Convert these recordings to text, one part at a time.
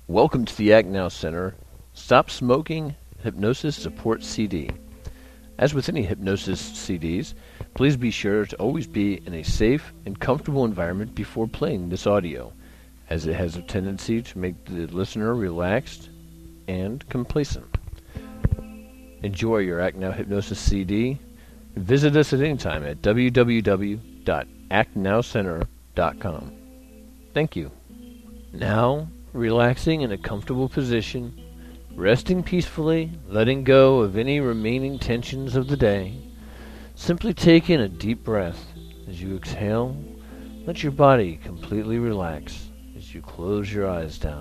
Welcome to the Act Now Center Stop Smoking Hypnosis Support CD. As with any hypnosis CDs, please be sure to always be in a safe and comfortable environment before playing this audio, as it has a tendency to make the listener relaxed and complacent. Enjoy your Act Now Hypnosis CD. Visit us at any time at www.actnowcenter.com. Thank you. Now, relaxing in a comfortable position, resting peacefully, letting go of any remaining tensions of the day. Simply take in a deep breath. As you exhale, let your body completely relax as you close your eyes down.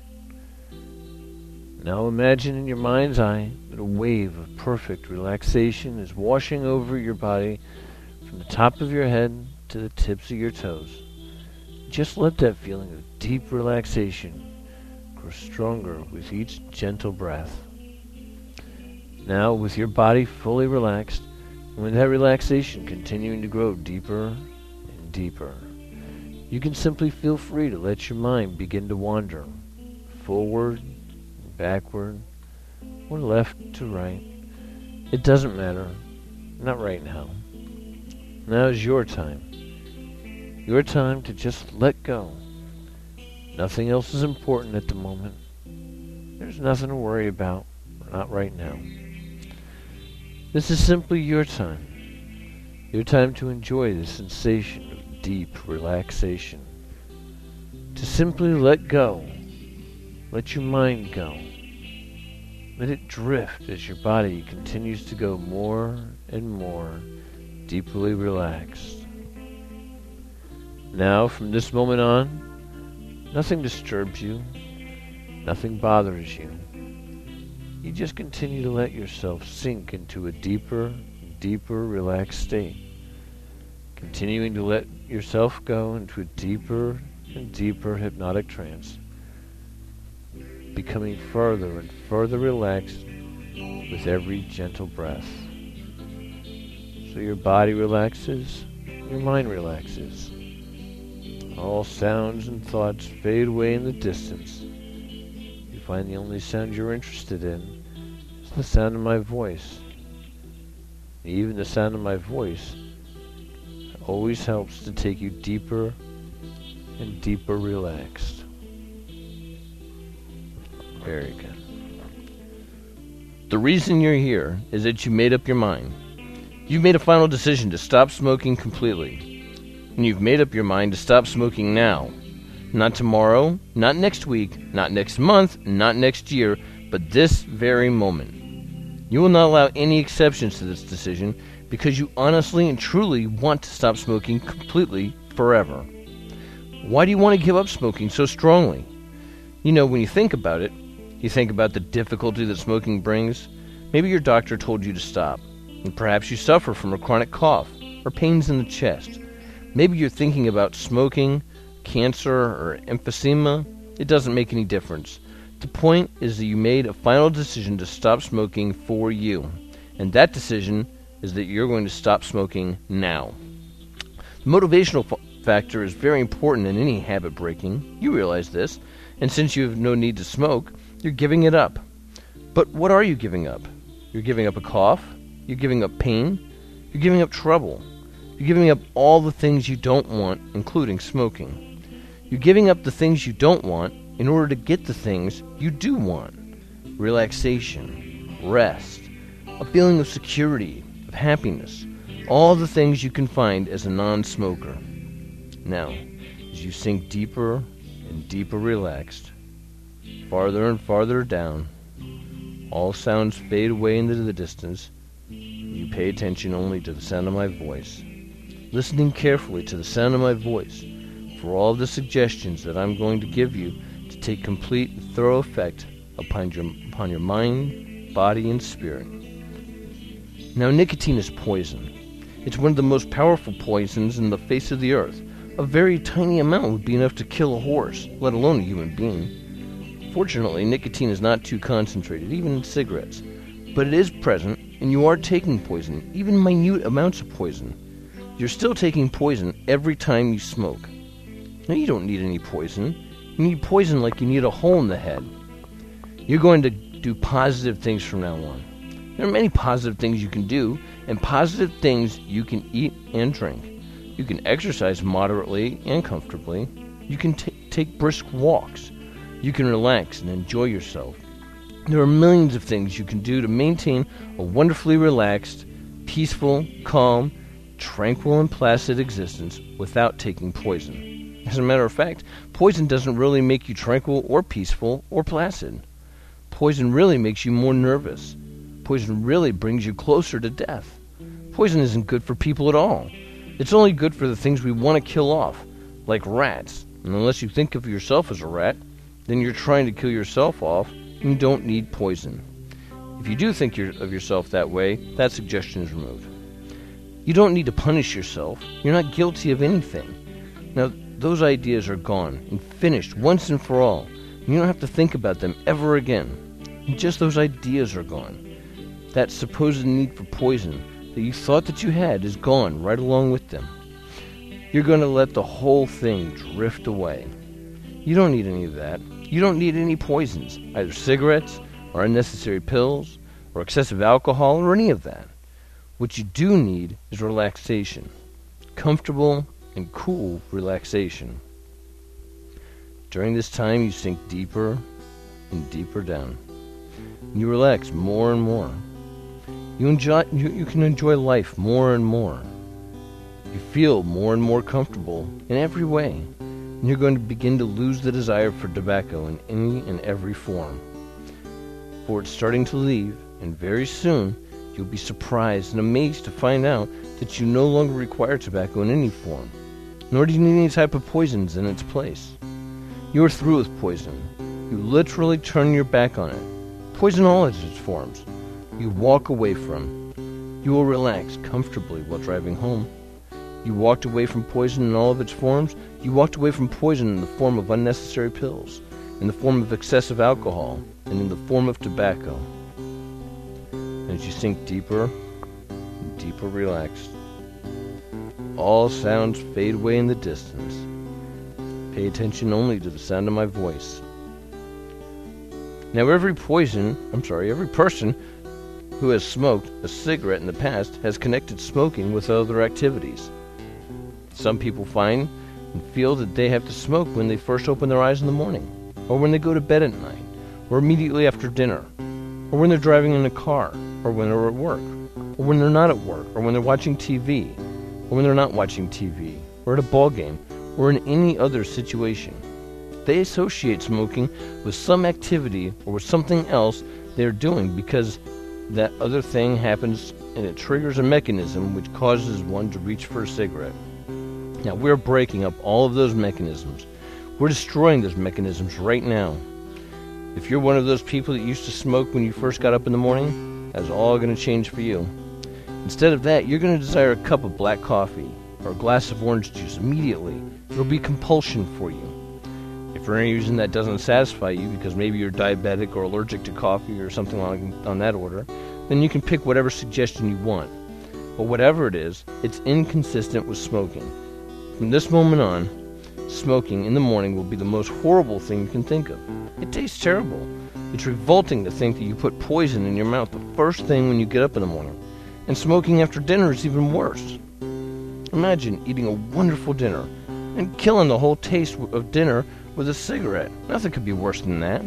Now imagine in your mind's eye that a wave of perfect relaxation is washing over your body from the top of your head to the tips of your toes. Just let that feeling of deep relaxation grow stronger with each gentle breath. Now, with your body fully relaxed, and with that relaxation continuing to grow deeper and deeper, you can simply feel free to let your mind begin to wander forward, backward, or left to right. It doesn't matter. Not right now. Now is your time. Your time to just let go. Nothing else is important at the moment. There's nothing to worry about. Not right now. This is simply your time. Your time to enjoy the sensation of deep relaxation. To simply let go. Let your mind go. Let it drift as your body continues to go more and more deeply relaxed. Now, from this moment on, nothing disturbs you, nothing bothers you. You just continue to let yourself sink into a deeper, deeper relaxed state, continuing to let yourself go into a deeper and deeper hypnotic trance, becoming further and further relaxed with every gentle breath. So your body relaxes, your mind relaxes. All sounds and thoughts fade away in the distance. You find the only sound you're interested in is the sound of my voice. Even the sound of my voice always helps to take you deeper and deeper relaxed. Very good. The reason you're here is that you made up your mind. You've made a final decision to stop smoking completely. And you've made up your mind to stop smoking now. Not tomorrow, not next week, not next month, not next year, but this very moment. You will not allow any exceptions to this decision because you honestly and truly want to stop smoking completely forever. Why do you want to give up smoking so strongly? You know, when you think about it, you think about the difficulty that smoking brings. Maybe your doctor told you to stop, and perhaps you suffer from a chronic cough or pains in the chest. Maybe you're thinking about smoking, cancer, or emphysema. It doesn't make any difference. The point is that you made a final decision to stop smoking for you. And that decision is that you're going to stop smoking now. The motivational factor is very important in any habit breaking. You realize this. And since you have no need to smoke, you're giving it up. But what are you giving up? You're giving up a cough. You're giving up pain. You're giving up trouble. You're giving up all the things you don't want, including smoking. You're giving up the things you don't want in order to get the things you do want. Relaxation, rest, a feeling of security, of happiness, all the things you can find as a non-smoker. Now, as you sink deeper and deeper relaxed, farther and farther down, all sounds fade away into the distance. You pay attention only to the sound of my voice. Listening carefully to the sound of my voice for all the suggestions that I'm going to give you to take complete and thorough effect upon your mind, body, and spirit. Now, nicotine is poison. It's one of the most powerful poisons in the face of the earth. A very tiny amount would be enough to kill a horse, let alone a human being. Fortunately, nicotine is not too concentrated, even in cigarettes. But it is present, and you are taking poison, even minute amounts of poison. You're still taking poison every time you smoke. Now, you don't need any poison. You need poison like you need a hole in the head. You're going to do positive things from now on. There are many positive things you can do, and positive things you can eat and drink. You can exercise moderately and comfortably. You can take brisk walks. You can relax and enjoy yourself. There are millions of things you can do to maintain a wonderfully relaxed, peaceful, calm, tranquil, and placid existence without taking poison. As a matter of fact, poison doesn't really make you tranquil or peaceful or placid. Poison really makes you more nervous. Poison really brings you closer to death. Poison isn't good for people at all. It's only good for the things we want to kill off, like rats. And unless you think of yourself as a rat, then you're trying to kill yourself off, and you don't need poison. If you do think of yourself that way, that suggestion is removed. You don't need to punish yourself. You're not guilty of anything. Now, those ideas are gone and finished once and for all. You don't have to think about them ever again. And just those ideas are gone. That supposed need for poison that you thought that you had is gone right along with them. You're going to let the whole thing drift away. You don't need any of that. You don't need any poisons, either cigarettes or unnecessary pills or excessive alcohol or any of that. What you do need is relaxation. Comfortable and cool relaxation. During this time, you sink deeper and deeper down. And you relax more and more. You can enjoy life more and more. You feel more and more comfortable in every way. And you're going to begin to lose the desire for tobacco in any and every form. For it's starting to leave, and very soon you'll be surprised and amazed to find out that you no longer require tobacco in any form, nor do you need any type of poisons in its place. You are through with poison. You literally turn your back on it. Poison all its forms. You walk away from. You will relax comfortably while driving home. You walked away from poison in all of its forms. You walked away from poison in the form of unnecessary pills, in the form of excessive alcohol, and in the form of tobacco. And as you sink deeper and deeper relaxed, all sounds fade away in the distance. Pay attention only to the sound of my voice. Now every person who has smoked a cigarette in the past has connected smoking with other activities. Some people find and feel that they have to smoke when they first open their eyes in the morning, or when they go to bed at night, or immediately after dinner, or when they're driving in a car, or when they're at work, or when they're not at work, or when they're watching TV, or when they're not watching TV, or at a ball game, or in any other situation. They associate smoking with some activity or with something else they're doing because that other thing happens and it triggers a mechanism which causes one to reach for a cigarette. Now, we're breaking up all of those mechanisms. We're destroying those mechanisms right now. If you're one of those people that used to smoke when you first got up in the morning, that's all going to change for you. Instead of that, you're going to desire a cup of black coffee or a glass of orange juice immediately. It'll be compulsion for you. If for any reason that doesn't satisfy you, because maybe you're diabetic or allergic to coffee or something on that order, then you can pick whatever suggestion you want. But whatever it is, it's inconsistent with smoking. From this moment on, smoking in the morning will be the most horrible thing you can think of. It tastes terrible. It's revolting to think that you put poison in your mouth the first thing when you get up in the morning. And smoking after dinner is even worse. Imagine eating a wonderful dinner and killing the whole taste of dinner with a cigarette. Nothing could be worse than that.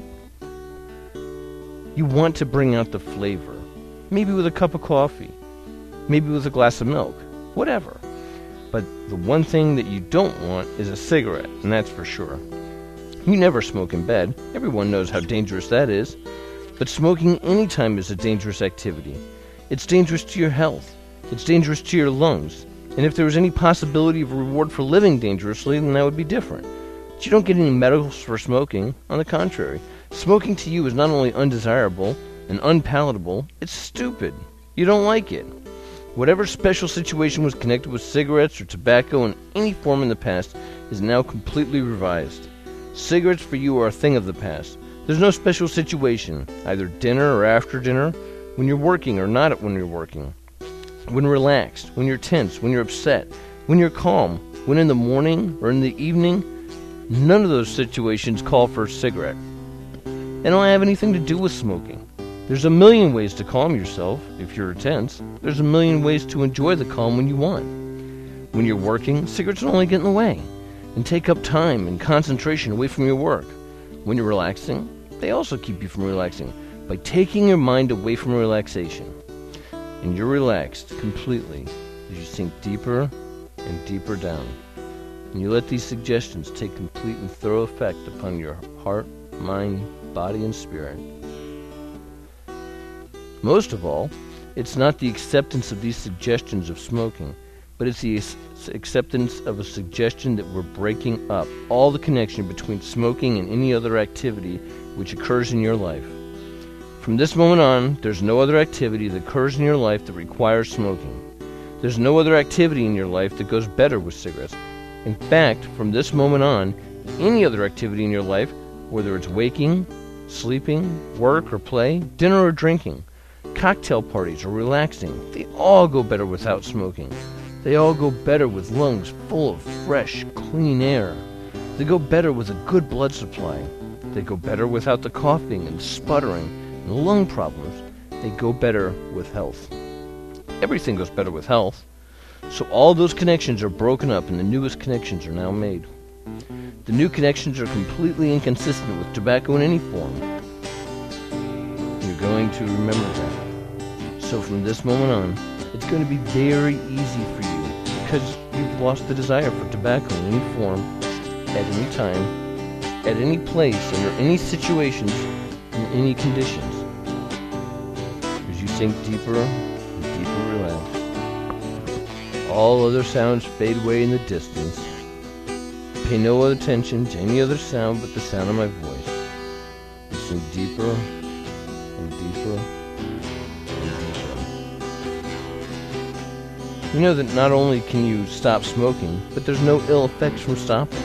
You want to bring out the flavor. Maybe with a cup of coffee. Maybe with a glass of milk. Whatever. But the one thing that you don't want is a cigarette, and that's for sure. You never smoke in bed. Everyone knows how dangerous that is. But smoking anytime is a dangerous activity. It's dangerous to your health. It's dangerous to your lungs. And if there was any possibility of a reward for living dangerously, then that would be different. But you don't get any medals for smoking. On the contrary, smoking to you is not only undesirable and unpalatable, it's stupid. You don't like it. Whatever special situation was connected with cigarettes or tobacco in any form in the past is now completely revised. Cigarettes for you are a thing of the past. There's no special situation, either dinner or after dinner, when you're working or not when you're working, when relaxed, when you're tense, when you're upset, when you're calm, when in the morning or in the evening. None of those situations call for a cigarette. They don't have anything to do with smoking. There's a million ways to calm yourself if you're tense. There's a million ways to enjoy the calm when you want. When you're working, cigarettes will only get in the way and take up time and concentration away from your work. When you're relaxing, they also keep you from relaxing by taking your mind away from relaxation. And you're relaxed completely as you sink deeper and deeper down. And you let these suggestions take complete and thorough effect upon your heart, mind, body, and spirit. Most of all, it's not the acceptance of these suggestions of smoking, but it's the acceptance of a suggestion that we're breaking up all the connection between smoking and any other activity which occurs in your life. From this moment on, there's no other activity that occurs in your life that requires smoking. There's no other activity in your life that goes better with cigarettes. In fact, from this moment on, any other activity in your life, whether it's waking, sleeping, work or play, dinner or drinking, cocktail parties or relaxing, they all go better without smoking. They all go better with lungs full of fresh, clean air. They go better with a good blood supply. They go better without the coughing and sputtering and lung problems. They go better with health. Everything goes better with health. So all those connections are broken up and the newest connections are now made. The new connections are completely inconsistent with tobacco in any form. You're going to remember that. So from this moment on, it's going to be very easy for you because you've lost the desire for tobacco in any form, at any time, at any place, under any situations, in any conditions. As you sink deeper and deeper relaxed, all other sounds fade away in the distance. Pay no other attention to any other sound but the sound of my voice. You sink deeper and deeper. You know that not only can you stop smoking, but there's no ill effects from stopping.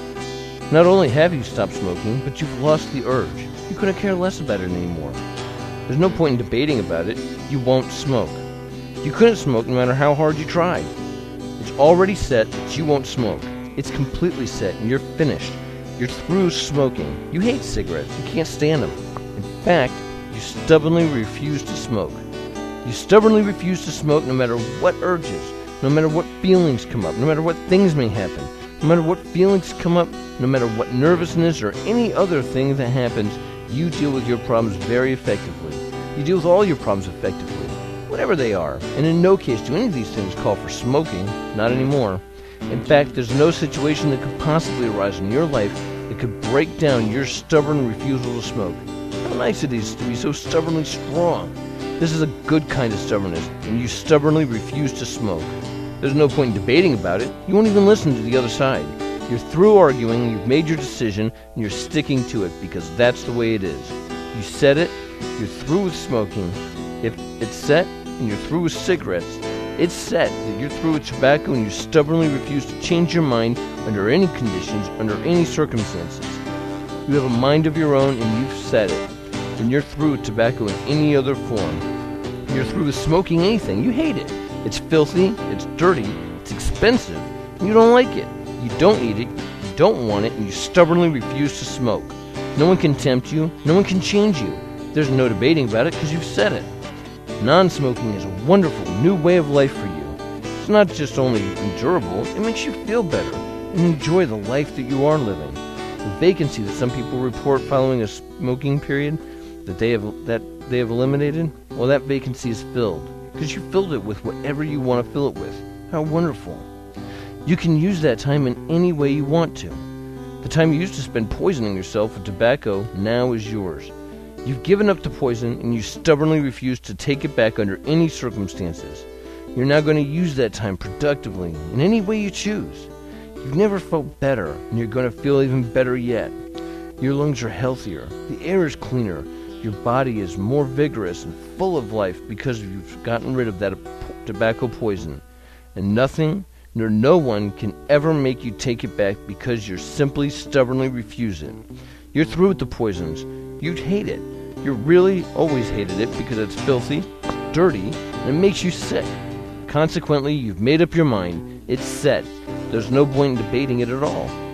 Not only have you stopped smoking, but you've lost the urge. You couldn't care less about it anymore. There's no point in debating about it. You won't smoke. You couldn't smoke no matter how hard you tried. It's already set that you won't smoke. It's completely set and you're finished. You're through smoking. You hate cigarettes. You can't stand them. In fact, you stubbornly refuse to smoke. You stubbornly refuse to smoke no matter what urges, no matter what feelings come up, no matter what things may happen, no matter what feelings come up, no matter what nervousness or any other thing that happens, you deal with your problems very effectively. You deal with all your problems effectively, whatever they are. And in no case do any of these things call for smoking, not anymore. In fact, there's no situation that could possibly arise in your life that could break down your stubborn refusal to smoke. How nice it is to be so stubbornly strong. This is a good kind of stubbornness, and you stubbornly refuse to smoke. There's no point in debating about it. You won't even listen to the other side. You're through arguing, you've made your decision, and you're sticking to it because that's the way it is. You said it, you're through with smoking. If it's set and you're through with cigarettes, it's set that you're through with tobacco and you stubbornly refuse to change your mind under any conditions, under any circumstances. You have a mind of your own and you've said it. Then you're through with tobacco in any other form. You're through with smoking anything. You hate it. It's filthy, it's dirty, it's expensive, and you don't like it. You don't eat it, you don't want it, and you stubbornly refuse to smoke. No one can tempt you, no one can change you. There's no debating about it because you've said it. Non-smoking is a wonderful new way of life for you. It's not just only endurable, it makes you feel better and enjoy the life that you are living. The vacancy that some people report following a smoking period that they have eliminated, well, that vacancy is filled because you filled it with whatever you want to fill it with. How wonderful. You can use that time in any way you want to. The time you used to spend poisoning yourself with tobacco now is yours. You've given up the poison and you stubbornly refuse to take it back under any circumstances. You're now going to use that time productively in any way you choose. You've never felt better and you're going to feel even better yet. Your lungs are healthier, the air is cleaner, your body is more vigorous and full of life because you've gotten rid of that tobacco poison. And nothing nor no one can ever make you take it back because you simply stubbornly refuse it. You're through with the poisons. You'd hate it. You really always hated it because it's filthy, dirty, and it makes you sick. Consequently, you've made up your mind. It's set. There's no point in debating it at all.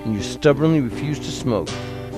and you stubbornly refuse to smoke.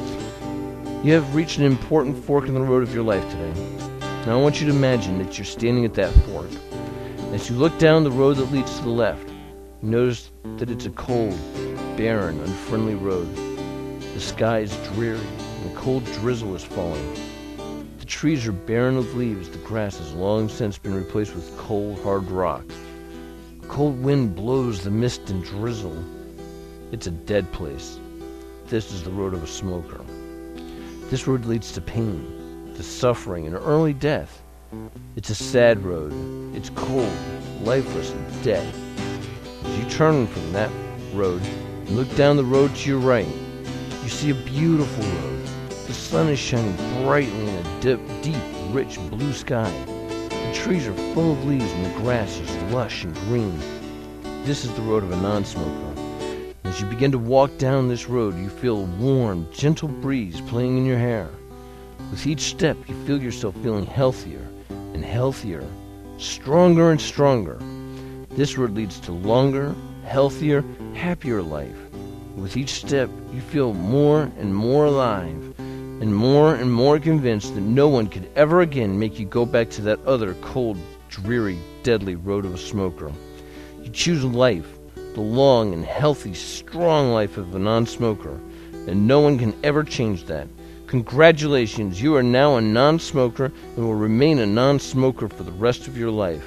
You have reached an important fork in the road of your life today. Now I want you to imagine that you're standing at that fork. As you look down the road that leads to the left, you notice that it's a cold, barren, unfriendly road. The sky is dreary, and a cold drizzle is falling. The trees are barren of leaves. The grass has long since been replaced with cold, hard rock. A cold wind blows the mist and drizzle. It's a dead place. This is the road of a smoker. This road leads to pain, to suffering, and early death. It's a sad road. It's cold, lifeless, and dead. As you turn from that road and look down the road to your right, you see a beautiful road. The sun is shining brightly in a deep, rich blue sky. The trees are full of leaves and the grass is lush and green. This is the road of a non-smoker. As you begin to walk down this road, you feel a warm, gentle breeze playing in your hair. With each step, you feel yourself feeling healthier and healthier, stronger and stronger. This road leads to longer, healthier, happier life. With each step, you feel more and more alive, and more convinced that no one could ever again make you go back to that other cold, dreary, deadly road of a smoker. You choose life, the long and healthy, strong life of a non-smoker, and no one can ever change that. Congratulations, you are now a non-smoker and will remain a non-smoker for the rest of your life.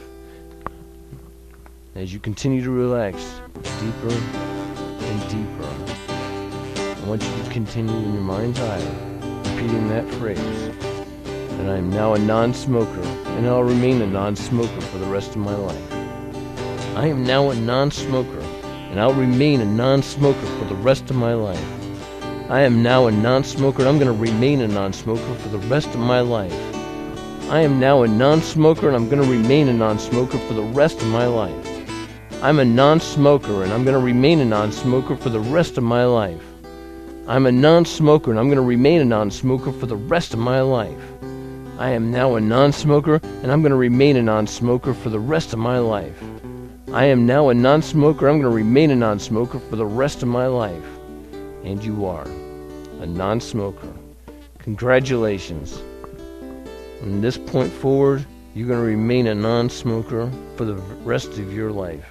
As you continue to relax deeper and deeper, I want you to continue in your mind's eye repeating that phrase, that I am now a non-smoker and I'll remain a non-smoker for the rest of my life. I am now a non-smoker and I'll remain a non-smoker for the rest of my life. I am now a non-smoker and I'm going to remain a non-smoker for the rest of my life. I am now a non-smoker and I'm going to remain a non-smoker for the rest of my life. I'm a non-smoker and I'm going to remain a non-smoker for the rest of my life. I'm a non-smoker and I'm going to remain a non-smoker for the rest of my life. I am now a non-smoker and I'm going to remain a non-smoker for the rest of my life. I am now a non-smoker. I'm going to remain a non-smoker for the rest of my life. And you are a non-smoker. Congratulations. From this point forward, you're going to remain a non-smoker for the rest of your life.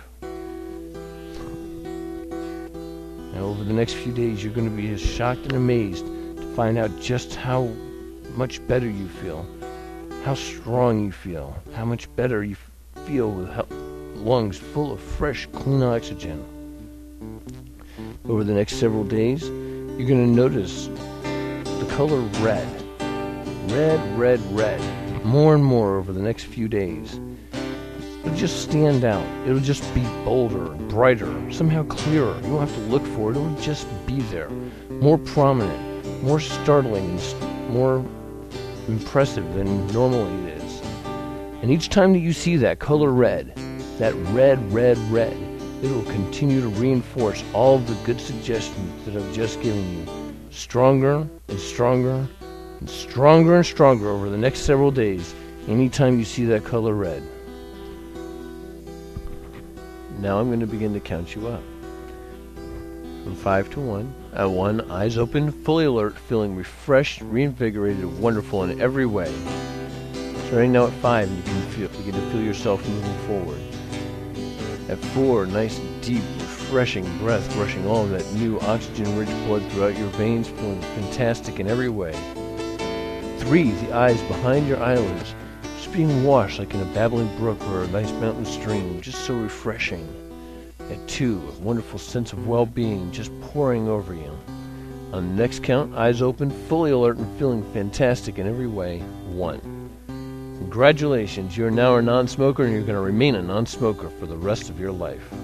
Now, over the next few days, you're going to be as shocked and amazed to find out just how much better you feel, how strong you feel, how much better you feel with lungs full of fresh, clean oxygen. Over the next several days, you're going to notice the color red. Red, red, red. More and more over the next few days. It'll just stand out. It'll just be bolder, brighter, somehow clearer. You won't have to look for it. It'll just be there. More prominent, more startling, and more impressive than normally it is. And each time that you see that color red, that red, red, red, it will continue to reinforce all of the good suggestions that I've just given you. Stronger and stronger and stronger and stronger over the next several days, anytime you see that color red. Now I'm going to begin to count you up. From 5 to 1. At 1, eyes open, fully alert, feeling refreshed, reinvigorated, wonderful in every way. Starting now at 5, you can begin to feel yourself moving forward. At 4, nice, deep, refreshing breath, rushing all of that new oxygen-rich blood throughout your veins, feeling fantastic in every way. 3, the eyes behind your eyelids, just being washed like in a babbling brook or a nice mountain stream, just so refreshing. At 2, a wonderful sense of well-being just pouring over you. On the next count, eyes open, fully alert and feeling fantastic in every way. 1. Congratulations, you are now a non-smoker and you're going to remain a non-smoker for the rest of your life.